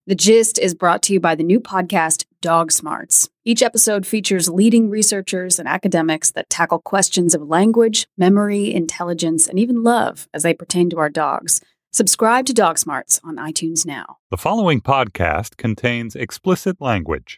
The Gist is brought to you by the new podcast, Dog Smarts. Each episode features leading researchers and academics that tackle questions of language, memory, intelligence, and even love as they pertain to our dogs. Subscribe to Dog Smarts on iTunes now. The following podcast contains explicit language.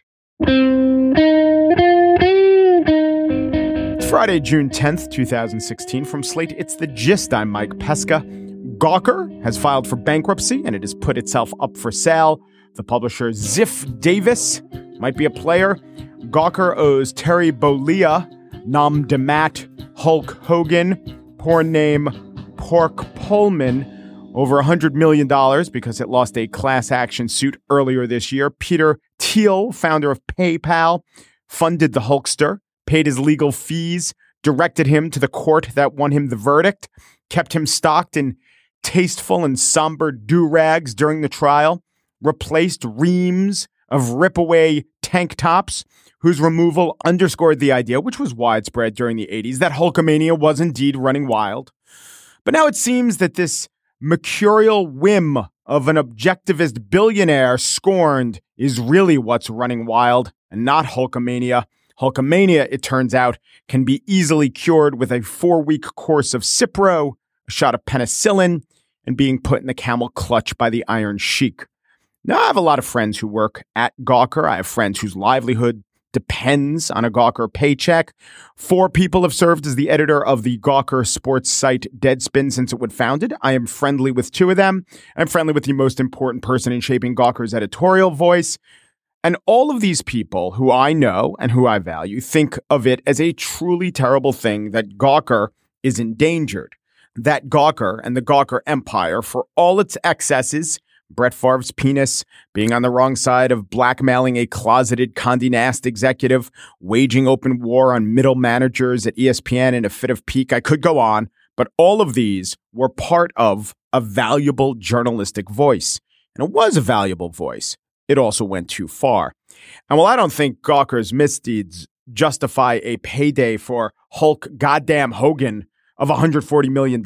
It's Friday, June 10th, 2016. From Slate, it's The Gist. I'm Mike Pesca. Gawker has filed for bankruptcy, and it has put itself up for sale. The publisher Ziff Davis might be a player. Gawker owes Terry Bollea, Nom de Matt, Hulk Hogan, porn name Pork Pullman, over $100 million because it lost a class action suit earlier this year. Peter Thiel, founder of PayPal, funded the Hulkster, paid his legal fees, directed him to the court that won him the verdict, kept him stocked in tasteful and somber do-rags during the trial, replaced reams of rip-away tank tops, whose removal underscored the idea, which was widespread during the 80s, that Hulkamania was indeed running wild. But now it seems that this mercurial whim of an objectivist billionaire scorned is really what's running wild, and not Hulkamania. Hulkamania, it turns out, can be easily cured with a 4-week course of Cipro, a shot of penicillin, and being put in the camel clutch by the Iron Sheik. Now, I have a lot of friends who work at Gawker. I have friends whose livelihood depends on a Gawker paycheck. 4 people have served as the editor of the Gawker sports site Deadspin since it was founded. I am friendly with 2 of them. I'm friendly with the most important person in shaping Gawker's editorial voice. And all of these people who I know and who I value think of it as a truly terrible thing that Gawker is endangered. That Gawker and the Gawker empire, for all its excesses, Brett Favre's penis, being on the wrong side of blackmailing a closeted Condé Nast executive, waging open war on middle managers at ESPN in a fit of pique. I could go on, but all of these were part of a valuable journalistic voice. And it was a valuable voice. It also went too far. And while I don't think Gawker's misdeeds justify a payday for Hulk goddamn Hogan of $140 million,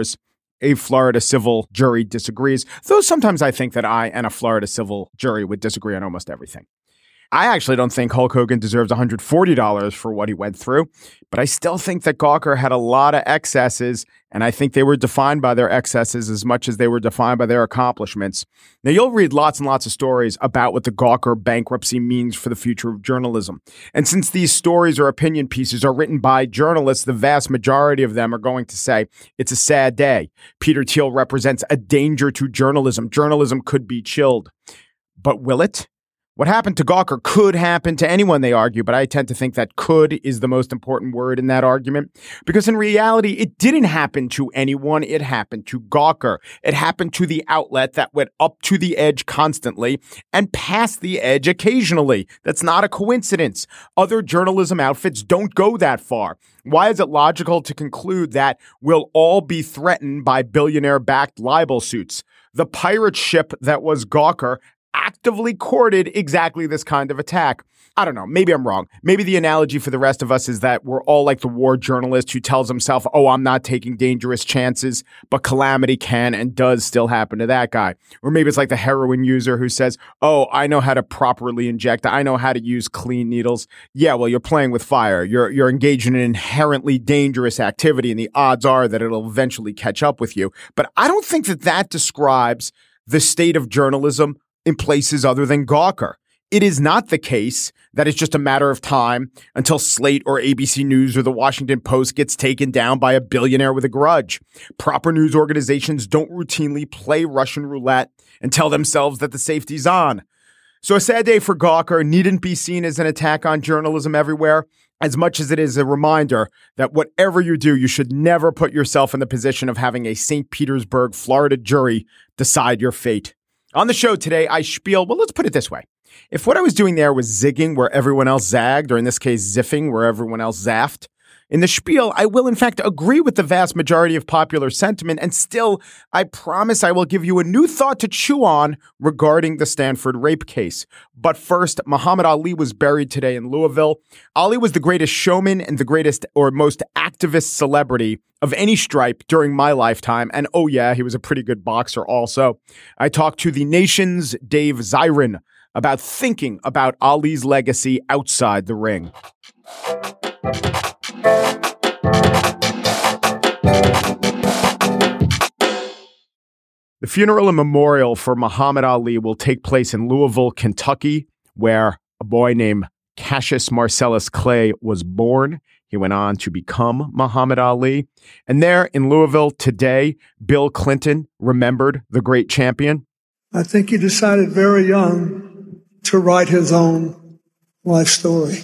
a Florida civil jury disagrees, though sometimes I think that I and a Florida civil jury would disagree on almost everything. I actually don't think Hulk Hogan deserves $140 for what he went through, but I still think that Gawker had a lot of excesses, and I think they were defined by their excesses as much as they were defined by their accomplishments. Now, you'll read lots and lots of stories about what the Gawker bankruptcy means for the future of journalism. And since these stories or opinion pieces are written by journalists, the vast majority of them are going to say, it's a sad day. Peter Thiel represents a danger to journalism. Journalism could be chilled. But will it? What happened to Gawker could happen to anyone, they argue, but I tend to think that could is the most important word in that argument, because in reality, it didn't happen to anyone. It happened to Gawker. It happened to the outlet that went up to the edge constantly and past the edge occasionally. That's not a coincidence. Other journalism outfits don't go that far. Why is it logical to conclude that we'll all be threatened by billionaire-backed libel suits? The pirate ship that was Gawker actively courted exactly this kind of attack. I don't know. Maybe I'm wrong. Maybe the analogy for the rest of us is that we're all like the war journalist who tells himself, oh, I'm not taking dangerous chances, but calamity can and does still happen to that guy. Or maybe it's like the heroin user who says, oh, I know how to properly inject. I know how to use clean needles. Yeah, well, you're playing with fire. You're engaged in an inherently dangerous activity, and the odds are that it'll eventually catch up with you. But I don't think that that describes the state of journalism in places other than Gawker. It is not the case that it's just a matter of time until Slate or ABC News or the Washington Post gets taken down by a billionaire with a grudge. Proper news organizations don't routinely play Russian roulette and tell themselves that the safety's on. So a sad day for Gawker needn't be seen as an attack on journalism everywhere, as much as it is a reminder that whatever you do, you should never put yourself in the position of having a St. Petersburg, Florida jury decide your fate. On the show today, I spiel, well, let's put it this way. If what I was doing there was zigging where everyone else zagged, or in this case, ziffing where everyone else zaffed, In the spiel, I will in fact agree with the vast majority of popular sentiment, and still, I promise I will give you a new thought to chew on regarding the Stanford rape case. But first, Muhammad Ali was buried today in Louisville. Ali was the greatest showman and the greatest or most activist celebrity of any stripe during my lifetime. And oh yeah, he was a pretty good boxer also. I talked to the Nation's Dave Zirin about thinking about Ali's legacy outside the ring. The funeral and memorial for Muhammad Ali will take place in Louisville, Kentucky, where a boy named Cassius Marcellus Clay was born. He went on to become Muhammad Ali. And there in Louisville today, Bill Clinton remembered the great champion. I think he decided very young to write his own life story.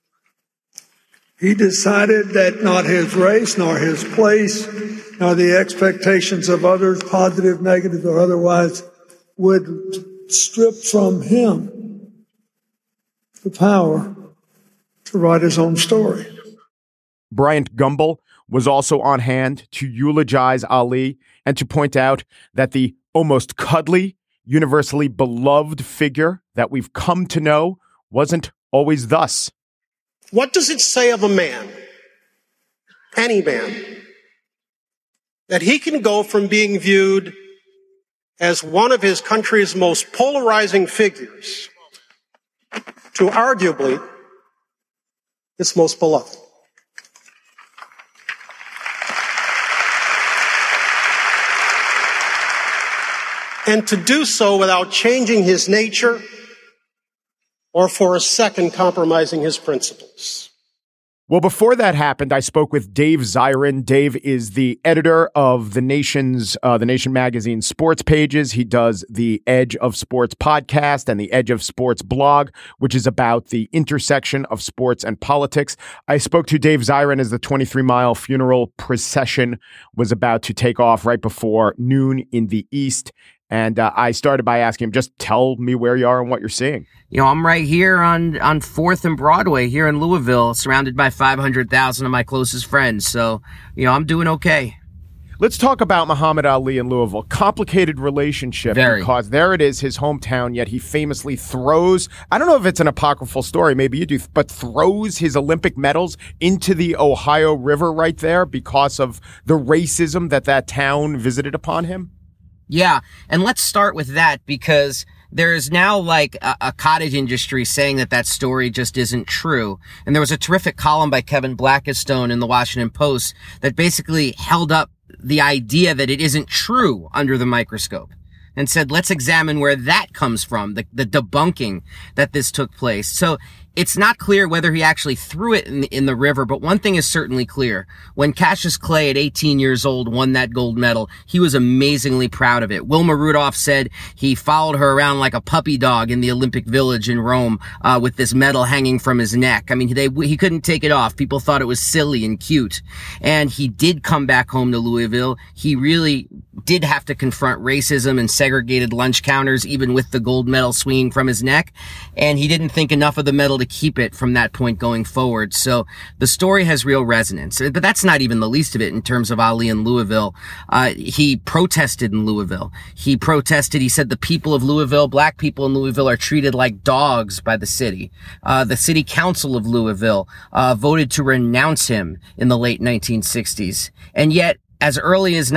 He decided that not his race, nor his place, nor the expectations of others, positive, negative, or otherwise, would strip from him the power to write his own story. Bryant Gumbel was also on hand to eulogize Ali and to point out that the almost cuddly, universally beloved figure that we've come to know wasn't always thus. What does it say of a man, any man, that he can go from being viewed as one of his country's most polarizing figures to arguably its most beloved? And to do so without changing his nature or for a second compromising his principles. Well, before that happened, I spoke with Dave Zirin. Dave is the editor of the Nation magazine sports pages. He does the Edge of Sports podcast and the Edge of Sports blog, which is about the intersection of sports and politics. I spoke to Dave Zirin as the 23-mile funeral procession was about to take off right before noon in the East. And I started by asking him, just tell me where you are and what you're seeing. You know, I'm right here on 4th and Broadway here in Louisville, surrounded by 500,000 of my closest friends. So, you know, I'm doing okay. Let's talk about Muhammad Ali in Louisville. Complicated relationship. Very. Because there it is, his hometown, yet he famously throws, I don't know if it's an apocryphal story, maybe you do, but throws his Olympic medals into the Ohio River right there because of the racism that town visited upon him. Yeah, and let's start with that because there is now like a cottage industry saying that story just isn't true. And there was a terrific column by Kevin Blackistone in the Washington Post that basically held up the idea that it isn't true under the microscope and said, let's examine where that comes from, the debunking that this took place. So it's not clear whether he actually threw it in the river, but one thing is certainly clear. When Cassius Clay at 18 years old won that gold medal, he was amazingly proud of it. Wilma Rudolph said he followed her around like a puppy dog in the Olympic Village in Rome, with this medal hanging from his neck. I mean, he couldn't take it off. People thought it was silly and cute. And he did come back home to Louisville. He really did have to confront racism and segregated lunch counters, even with the gold medal swinging from his neck. And he didn't think enough of the medal to keep it from that point going forward. So the story has real resonance, but that's not even the least of it in terms of Ali in Louisville. He protested in Louisville. He said the people of Louisville, black people in Louisville, are treated like dogs by the city. The city council of Louisville voted to renounce him in the late 1960s. And yet, as early as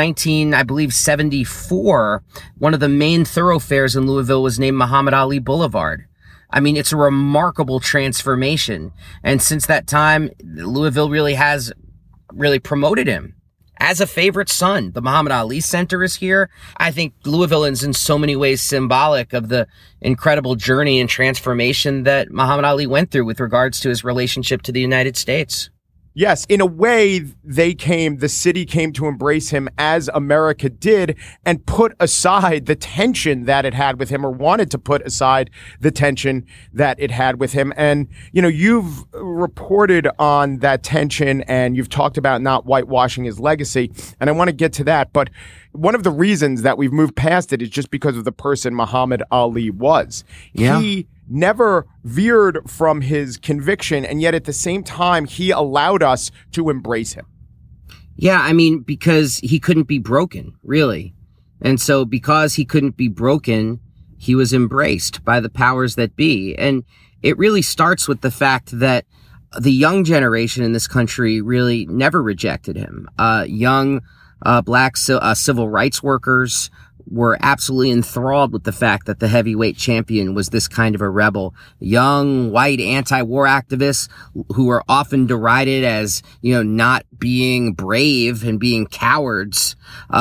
1974, one of the main thoroughfares in Louisville was named Muhammad Ali Boulevard. I mean, it's a remarkable transformation. And since that time, Louisville has promoted him as a favorite son. The Muhammad Ali Center is here. I think Louisville is in so many ways symbolic of the incredible journey and transformation that Muhammad Ali went through with regards to his relationship to the United States. Yes, in a way, the city came to embrace him as America did and put aside the tension that it had with him, or wanted to put aside the tension that it had with him. And, you know, you've reported on that tension and you've talked about not whitewashing his legacy. And I want to get to that. But one of the reasons that we've moved past it is just because of the person Muhammad Ali was. Yeah. He never veered from his conviction, and yet at the same time, he allowed us to embrace him. Yeah, I mean, because he couldn't be broken, really. And so because he couldn't be broken, he was embraced by the powers that be. And it really starts with the fact that the young generation in this country really never rejected him. Young black civil rights workers were absolutely enthralled with the fact that the heavyweight champion was this kind of a rebel. Young, white, anti-war activists who were often derided as, not being brave and being cowards,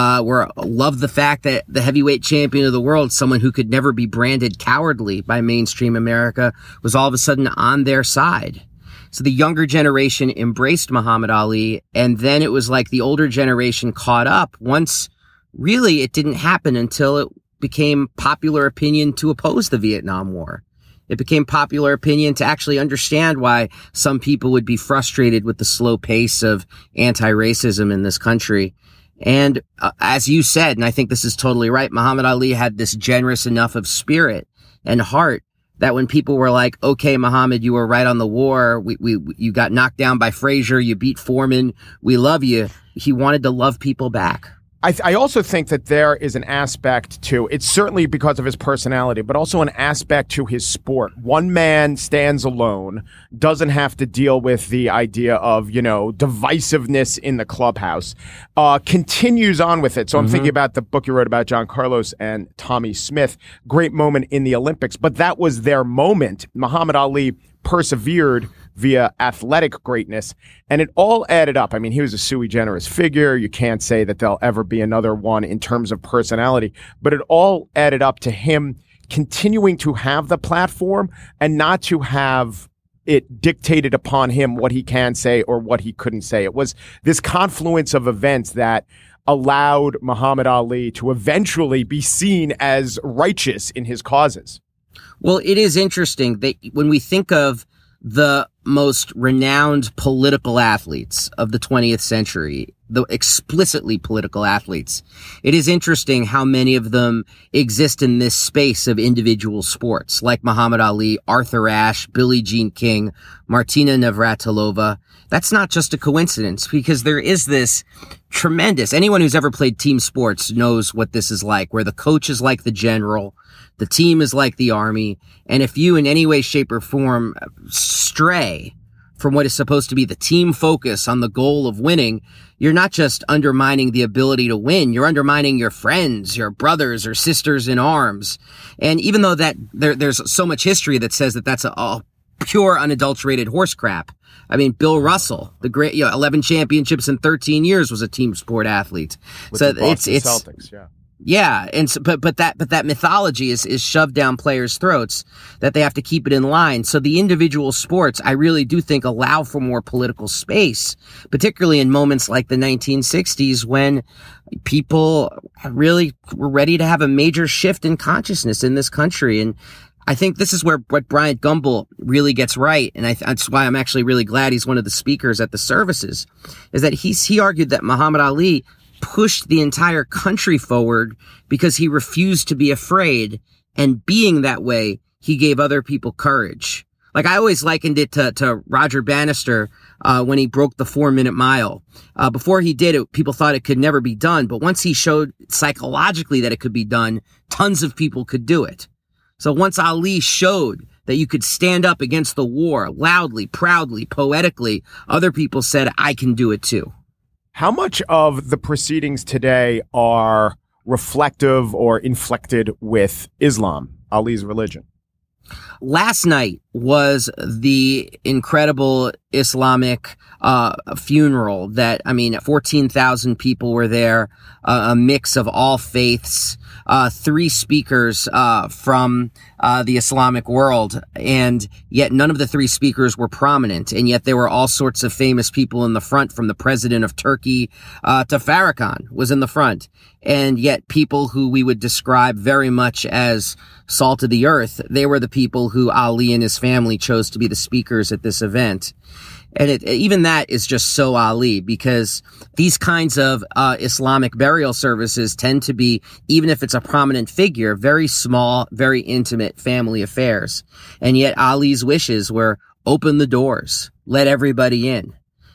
loved the fact that the heavyweight champion of the world, someone who could never be branded cowardly by mainstream America, was all of a sudden on their side. So the younger generation embraced Muhammad Ali, and then it was like the older generation caught up once. Really, it didn't happen until it became popular opinion to oppose the Vietnam War. It became popular opinion to actually understand why some people would be frustrated with the slow pace of anti-racism in this country. And as you said, and I think this is totally right, Muhammad Ali had this generous enough of spirit and heart that when people were like, okay, Muhammad, you were right on the war. You got knocked down by Frazier. You beat Foreman. We love you. He wanted to love people back. I also think that there is an aspect to, it's certainly because of his personality, but also an aspect to his sport. One man stands alone, doesn't have to deal with the idea of, divisiveness in the clubhouse, continues on with it. So I'm thinking about the book you wrote about John Carlos and Tommy Smith, great moment in the Olympics, but that was their moment. Muhammad Ali persevered via athletic greatness, and it all added up. I mean, he was a sui generis figure. You can't say that there'll ever be another one in terms of personality, but it all added up to him continuing to have the platform and not to have it dictated upon him what he can say or what he couldn't say. It was this confluence of events that allowed Muhammad Ali to eventually be seen as righteous in his causes. Well, it is interesting that when we think of the most renowned political athletes of the 20th century, the explicitly political athletes, it is interesting how many of them exist in this space of individual sports, like Muhammad Ali, Arthur Ashe, Billie Jean King, Martina Navratilova. That's not just a coincidence, because there is this tremendous, anyone who's ever played team sports knows what this is like, where the coach is like the general, the team is like the army, and if you in any way, shape, or form stray from what is supposed to be the team focus on the goal of winning, you're not just undermining the ability to win, you're undermining your friends, your brothers or sisters in arms. And even though that there's so much history that says that that's a pure, unadulterated horse crap. I mean, Bill Russell, the great, 11 championships in 13 years, was a team sport athlete. With so the Boston Celtics, yeah. Yeah, and so, but that mythology is shoved down players' throats that they have to keep it in line. So the individual sports, I really do think, allow for more political space, particularly in moments like the 1960s when people really were ready to have a major shift in consciousness in this country. And I think this is where what Bryant Gumbel really gets right, and that's why I'm actually really glad he's one of the speakers at the services, is that he argued that Muhammad Ali pushed the entire country forward because he refused to be afraid, and being that way, he gave other people courage. Like, I always likened it to Roger Bannister when he broke the 4-minute mile. Before he did it, people thought it could never be done, but once he showed psychologically that it could be done, tons of people could do it. So once Ali showed that you could stand up against the war loudly, proudly, poetically, other people said, I can do it too. How much of the proceedings today are reflective or inflected with Islam, Ali's religion? Last night was the incredible Islamic funeral that, 14,000 people were there, a mix of all faiths, 3 speakers from the Islamic world, and yet none of the 3 speakers were prominent, and yet there were all sorts of famous people in the front, from the president of Turkey to Farrakhan was in the front, and yet people who we would describe very much as salt of the earth, they were the people people who Ali and his family chose to be the speakers at this event. And even that is just so Ali, because these kinds of Islamic burial services tend to be, even if it's a prominent figure, very small, very intimate family affairs. And yet Ali's wishes were open the doors, let everybody in.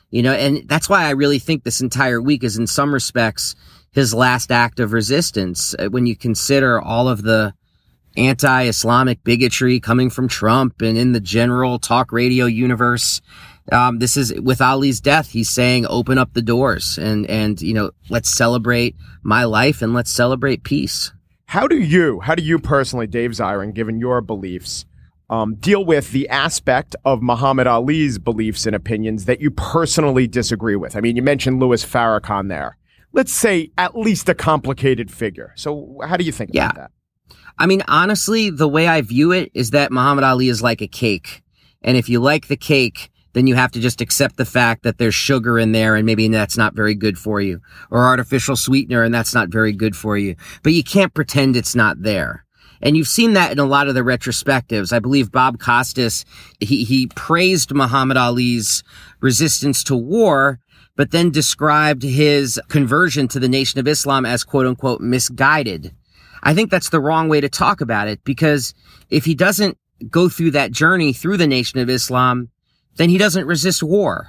And that's why I really think this entire week is in some respects his last act of resistance. When you consider all of the anti-Islamic bigotry coming from Trump and in the general talk radio universe, this is with Ali's death. He's saying, open up the doors and let's celebrate my life and let's celebrate peace. How do you personally, Dave Zirin, given your beliefs, deal with the aspect of Muhammad Ali's beliefs and opinions that you personally disagree with? I mean, you mentioned Louis Farrakhan there. Let's say at least a complicated figure. So how do you think about that? I mean, honestly, the way I view it is that Muhammad Ali is like a cake. And if you like the cake, then you have to just accept the fact that there's sugar in there and maybe that's not very good for you, or artificial sweetener and that's not very good for you. But you can't pretend it's not there. And you've seen that in a lot of the retrospectives. I believe Bob Costas, he praised Muhammad Ali's resistance to war, but then described his conversion to the Nation of Islam as quote unquote misguided. I think that's the wrong way to talk about it, because if he doesn't go through that journey through the Nation of Islam, then he doesn't resist war.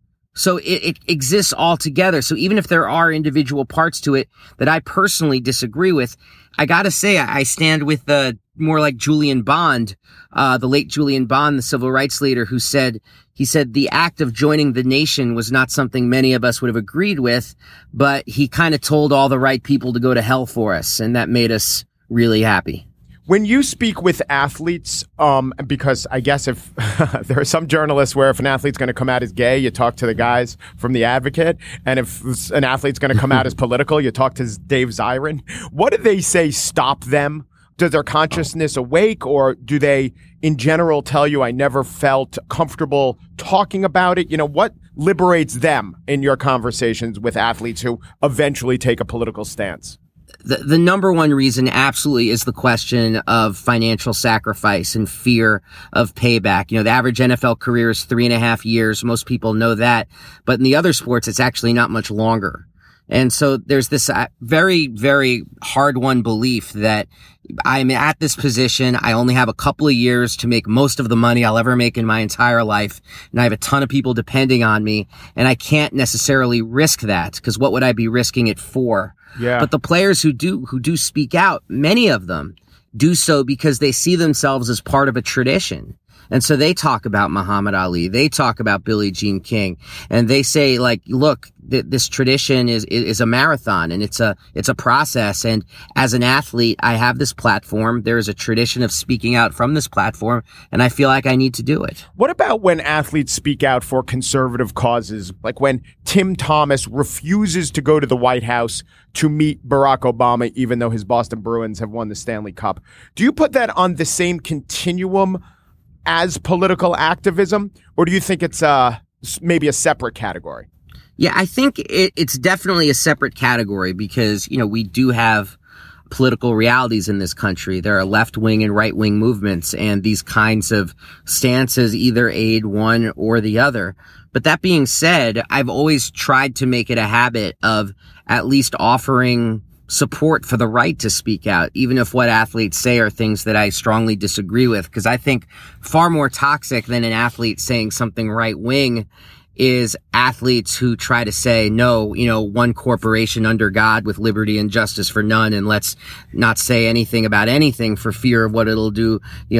So it exists all together. So even if there are individual parts to it that I personally disagree with, I gotta say I stand with more like Julian Bond, the late Julian Bond, the civil rights leader, he said the act of joining the nation was not something many of us would have agreed with, but he kind of told all the right people to go to hell for us, and that made us really happy. When you speak with athletes, because I guess if there are some journalists where if an athlete's going to come out as gay, you talk to the guys from The Advocate. And if an athlete's going to come out as political, you talk to Dave Zirin. What do they say stop them? Does their consciousness awake, or do they in general tell you, I never felt comfortable talking about it? What liberates them in your conversations with athletes who eventually take a political stance? The number one reason absolutely is the question of financial sacrifice and fear of payback. The average NFL career is 3.5 years. Most people know that. But in the other sports, it's actually not much longer. And so there's this very, very hard-won belief that I'm at this position. I only have a couple of years to make most of the money I'll ever make in my entire life. And I have a ton of people depending on me. And I can't necessarily risk that, because what would I be risking it for? Yeah. But the players who do speak out, many of them do so because they see themselves as part of a tradition. And so they talk about Muhammad Ali. They talk about Billie Jean King, and they say, like, look, this tradition is a marathon, and it's a process. And as an athlete, I have this platform. There is a tradition of speaking out from this platform, and I feel like I need to do it. What about when athletes speak out for conservative causes, like when Tim Thomas refuses to go to the White House to meet Barack Obama, even though his Boston Bruins have won the Stanley Cup? Do you put that on the same continuum as political activism, or do you think it's maybe a separate category? Yeah, I think it's definitely a separate category, because, we do have political realities in this country. There are left-wing and right-wing movements, and these kinds of stances either aid one or the other. But that being said, I've always tried to make it a habit of at least offering support for the right to speak out, even if what athletes say are things that I strongly disagree with, because I think far more toxic than an athlete saying something right-wing is athletes who try to say, no, one corporation under God with liberty and justice for none, and let's not say anything about anything for fear of what it'll do,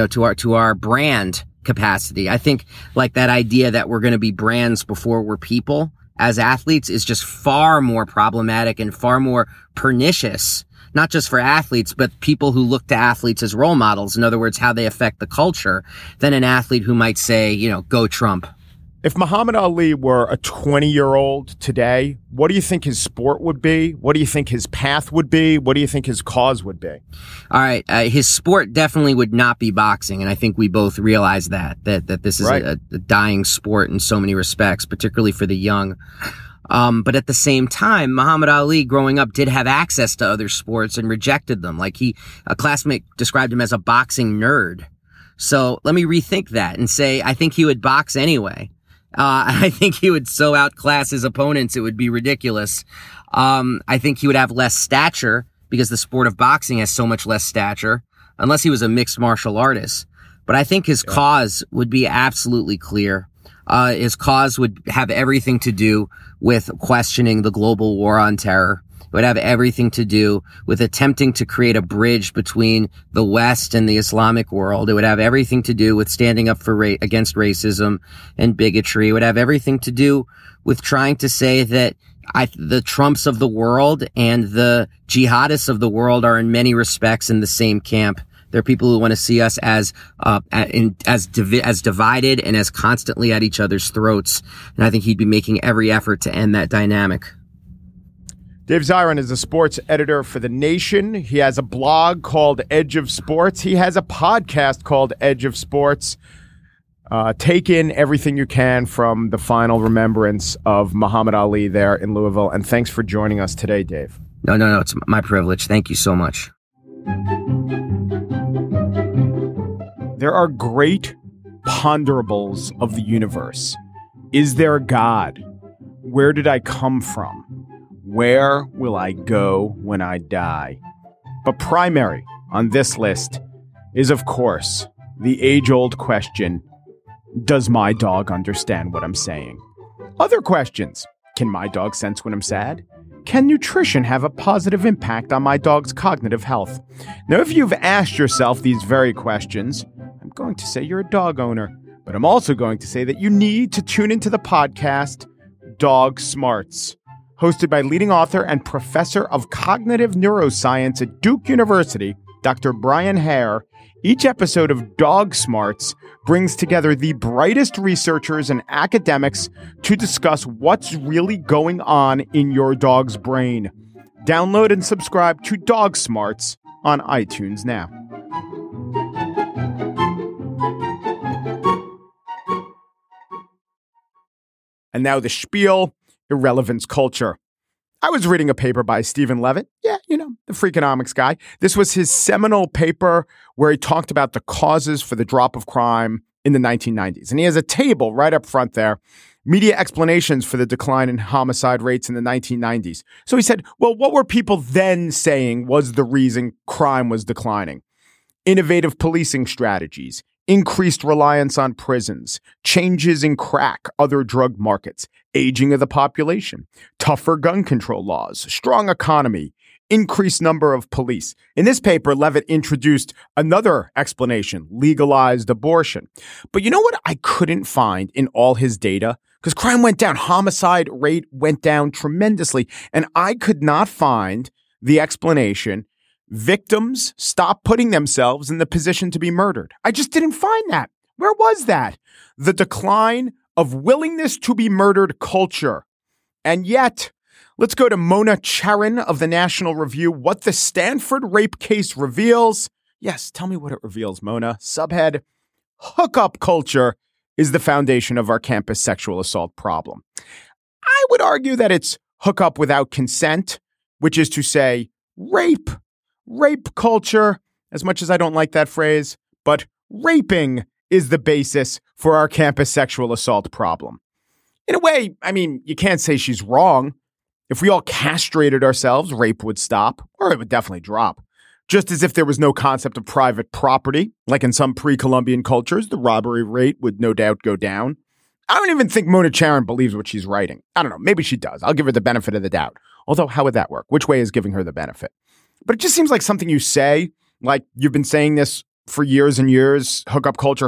to our brand capacity. I think like that idea that we're going to be brands before we're people as athletes is just far more problematic and far more pernicious, not just for athletes, but people who look to athletes as role models. In other words, how they affect the culture, than an athlete who might say, go Trump. If Muhammad Ali were a 20-year-old today, what do you think his sport would be? What do you think his path would be? What do you think his cause would be? All right. His sport definitely would not be boxing. And I think we both realize that this is right. a dying sport in so many respects, particularly for the young. But at the same time, Muhammad Ali growing up did have access to other sports and rejected them. Like a classmate described him as a boxing nerd. So let me rethink that and say, I think he would box anyway. I think he would so outclass his opponents, it would be ridiculous. I think he would have less stature because the sport of boxing has so much less stature, unless he was a mixed martial artist. But I think his cause would be absolutely clear. His cause would have everything to do with questioning the global war on terror. It would have everything to do with attempting to create a bridge between the West and the Islamic world. It would have everything to do with standing up for against racism and bigotry. It would have everything to do with trying to say that the Trumps of the world and the jihadists of the world are in many respects in the same camp. There are people who want to see us as divided and as constantly at each other's throats. And I think he'd be making every effort to end that dynamic. Dave Zirin is a sports editor for The Nation. He has a blog called Edge of Sports. He has a podcast called Edge of Sports. Take in everything you can from the final remembrance of Muhammad Ali there in Louisville. And thanks for joining us today, Dave. No. It's my privilege. Thank you so much. There are great ponderables of the universe. Is there a God? Where did I come from? Where will I go when I die? But primary on this list is, of course, the age-old question, does my dog understand what I'm saying? Other questions. Can my dog sense when I'm sad? Can nutrition have a positive impact on my dog's cognitive health? Now, if you've asked yourself these very questions, I'm going to say you're a dog owner, but I'm also going to say that you need to tune into the podcast Dog Smarts, hosted by leading author and professor of cognitive neuroscience at Duke University, Dr. Brian Hare. Each episode of Dog Smarts brings together the brightest researchers and academics to discuss what's really going on in your dog's brain. Download and subscribe to Dog Smarts on iTunes now. And now the spiel, irrelevance culture. I was reading a paper by Stephen Levitt. Yeah, the Freakonomics guy. This was his seminal paper where he talked about the causes for the drop of crime in the 1990s. And he has a table right up front there, media explanations for the decline in homicide rates in the 1990s. So he said, well, what were people then saying was the reason crime was declining? Innovative policing strategies, increased reliance on prisons, changes in crack, other drug markets, aging of the population, tougher gun control laws, strong economy, increased number of police. In this paper, Levitt introduced another explanation, legalized abortion. But you know what I couldn't find in all his data? Because crime went down, homicide rate went down tremendously, and I could not find the explanation victims stop putting themselves in the position to be murdered. I just didn't find that. Where was that? The decline of willingness to be murdered culture. And yet, let's go to Mona Charen of the National Review. What the Stanford rape case reveals. Yes, tell me what it reveals, Mona. Subhead, hookup culture is the foundation of our campus sexual assault problem. I would argue that it's hookup without consent, which is to say rape. Rape culture, as much as I don't like that phrase, but raping is the basis for our campus sexual assault problem. In a way, I mean, you can't say she's wrong. If we all castrated ourselves, rape would stop, or it would definitely drop. Just as if there was no concept of private property, like in some pre-Columbian cultures, the robbery rate would no doubt go down. I don't even think Mona Charen believes what she's writing. I don't know, maybe she does. I'll give her the benefit of the doubt. Although, how would that work? Which way is giving her the benefit? But it just seems like something you say, like you've been saying this for years and years, hookup culture,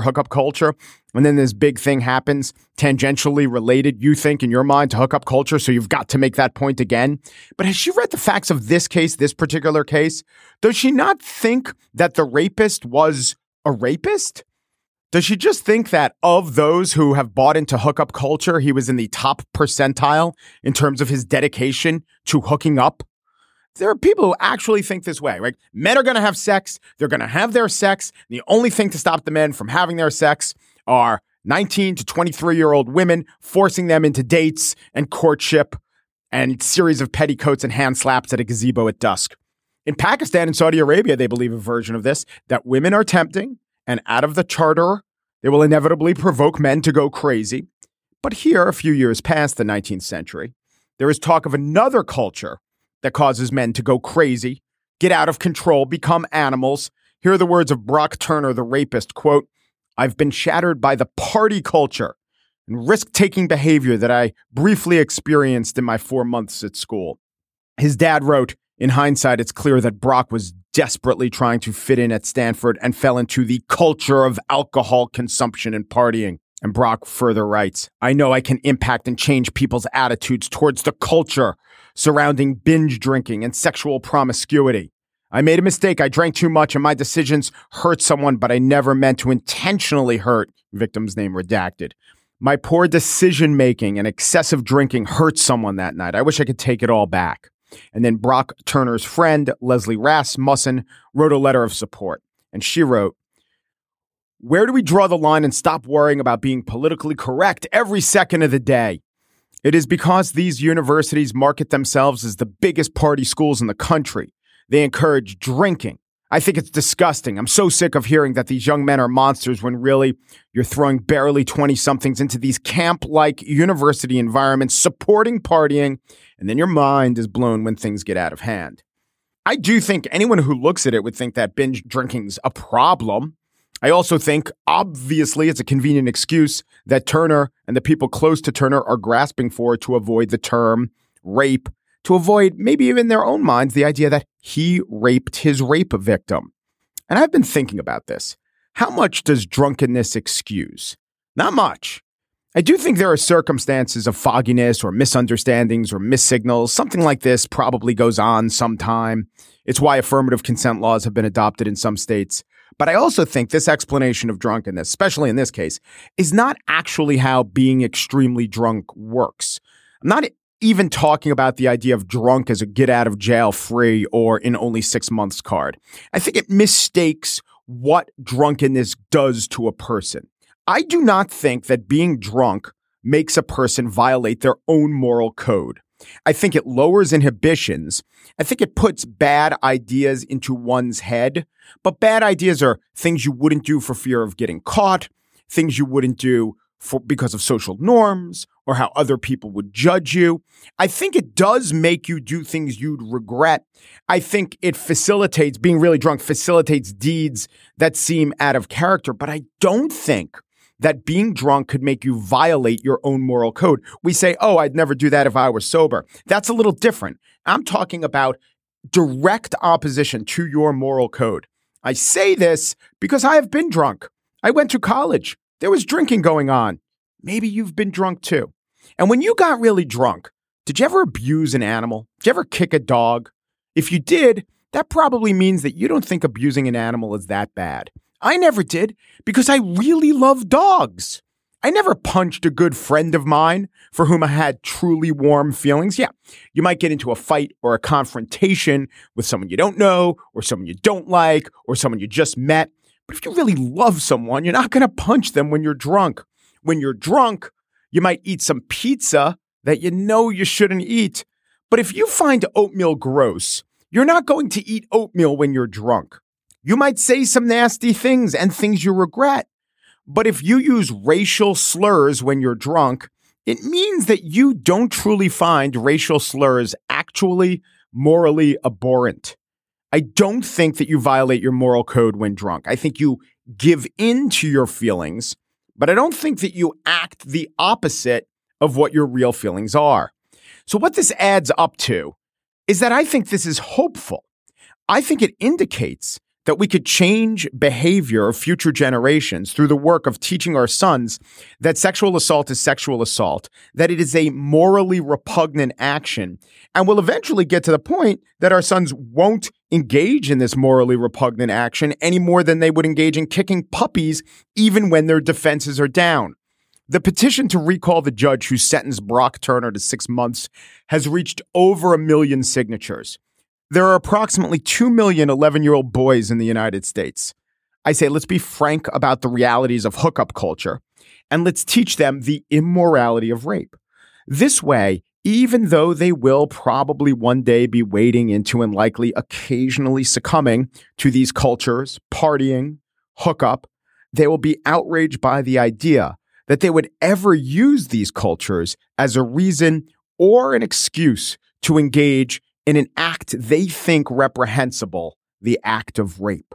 and then this big thing happens, tangentially related, you think, in your mind, to hookup culture, so you've got to make that point again. But has she read the facts of this case, this particular case? Does she not think that the rapist was a rapist? Does she just think that of those who have bought into hookup culture, he was in the top percentile in terms of his dedication to hooking up? There are people who actually think this way, right? Men are going to have sex. They're going to have their sex. The only thing to stop the men from having their sex are 19 to 23-year-old women forcing them into dates and courtship and series of petticoats and hand slaps at a gazebo at dusk. In Pakistan and Saudi Arabia, they believe a version of this, that women are tempting and out of the charter, they will inevitably provoke men to go crazy. But here, a few years past the 19th century, there is talk of another culture that causes men to go crazy, get out of control, become animals. Here are the words of Brock Turner, the rapist, quote, "I've been shattered by the party culture and risk-taking behavior that I briefly experienced in my 4 months at school." His dad wrote, "In hindsight, it's clear that Brock was desperately trying to fit in at Stanford and fell into the culture of alcohol consumption and partying." And Brock further writes, "I know I can impact and change people's attitudes towards the culture surrounding binge drinking and sexual promiscuity. I made a mistake. I drank too much and my decisions hurt someone, but I never meant to intentionally hurt," victim's name redacted. "My poor decision-making and excessive drinking hurt someone that night. I wish I could take it all back." And then Brock Turner's friend, Leslie Rasmussen, wrote a letter of support. And she wrote, "Where do we draw the line and stop worrying about being politically correct every second of the day? It is because these universities market themselves as the biggest party schools in the country. They encourage drinking. I think it's disgusting. I'm so sick of hearing that these young men are monsters when really you're throwing barely 20-somethings into these camp-like university environments, supporting partying, and then your mind is blown when things get out of hand." I do think anyone who looks at it would think that binge drinking's a problem. I also think, obviously, it's a convenient excuse that Turner and the people close to Turner are grasping for to avoid the term rape, to avoid maybe even in their own minds the idea that he raped his rape victim. And I've been thinking about this. How much does drunkenness excuse? Not much. I do think there are circumstances of fogginess or misunderstandings or missignals. Something like this probably goes on sometime. It's why affirmative consent laws have been adopted in some states. But I also think this explanation of drunkenness, especially in this case, is not actually how being extremely drunk works. I'm not even talking about the idea of drunk as a get out of jail free or in only 6 months card. I think it mistakes what drunkenness does to a person. I do not think that being drunk makes a person violate their own moral code. I think it lowers inhibitions. I think it puts bad ideas into one's head. But bad ideas are things you wouldn't do for fear of getting caught, things you wouldn't do because of social norms or how other people would judge you. I think it does make you do things you'd regret. I think it facilitates, being really drunk facilitates deeds that seem out of character. But I don't think that being drunk could make you violate your own moral code. We say, oh, I'd never do that if I was sober. That's a little different. I'm talking about direct opposition to your moral code. I say this because I have been drunk. I went to college. There was drinking going on. Maybe you've been drunk too. And when you got really drunk, did you ever abuse an animal? Did you ever kick a dog? If you did, that probably means that you don't think abusing an animal is that bad. I never did because I really love dogs. I never punched a good friend of mine for whom I had truly warm feelings. Yeah, you might get into a fight or a confrontation with someone you don't know or someone you don't like or someone you just met. But if you really love someone, you're not going to punch them when you're drunk. When you're drunk, you might eat some pizza that you know you shouldn't eat. But if you find oatmeal gross, you're not going to eat oatmeal when you're drunk. You might say some nasty things and things you regret. But if you use racial slurs when you're drunk, it means that you don't truly find racial slurs actually morally abhorrent. I don't think that you violate your moral code when drunk. I think you give in to your feelings, but I don't think that you act the opposite of what your real feelings are. So what this adds up to is that I think this is hopeful. I think it indicates that we could change behavior of future generations through the work of teaching our sons that sexual assault is sexual assault, that it is a morally repugnant action, and we'll eventually get to the point that our sons won't engage in this morally repugnant action any more than they would engage in kicking puppies even when their defenses are down. The petition to recall the judge who sentenced Brock Turner to 6 months has reached over 1 million signatures. There are approximately 2 million 11-year-old boys in the United States. I say, let's be frank about the realities of hookup culture, and let's teach them the immorality of rape. This way, even though they will probably one day be wading into and likely occasionally succumbing to these cultures, partying, hookup, they will be outraged by the idea that they would ever use these cultures as a reason or an excuse to engage in an act they think reprehensible, the act of rape.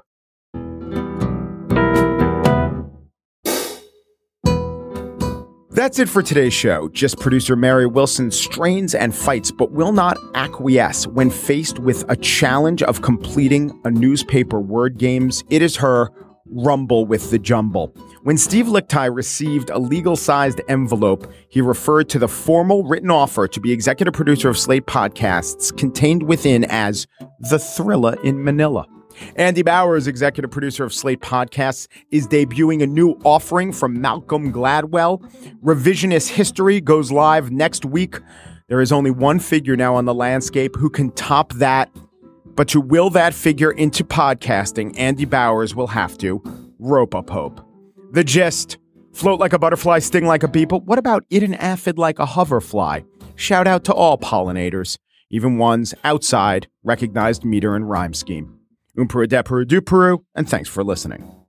That's it for today's show. Just producer Mary Wilson strains and fights, but will not acquiesce when faced with a challenge of completing a newspaper word games. It is her rumble with the jumble. When Steve Lickteig received a legal-sized envelope, he referred to the formal written offer to be executive producer of Slate Podcasts contained within as the Thriller in Manila. Andy Bowers, executive producer of Slate Podcasts, is debuting a new offering from Malcolm Gladwell. Revisionist History goes live next week. There is only one figure now on the landscape who can top that. But to will that figure into podcasting, Andy Bowers will have to rope up hope. The gist: float like a butterfly, sting like a bee, but what about eat an aphid like a hoverfly? Shout out to all pollinators, even ones outside recognized meter and rhyme scheme. Peru, and thanks for listening.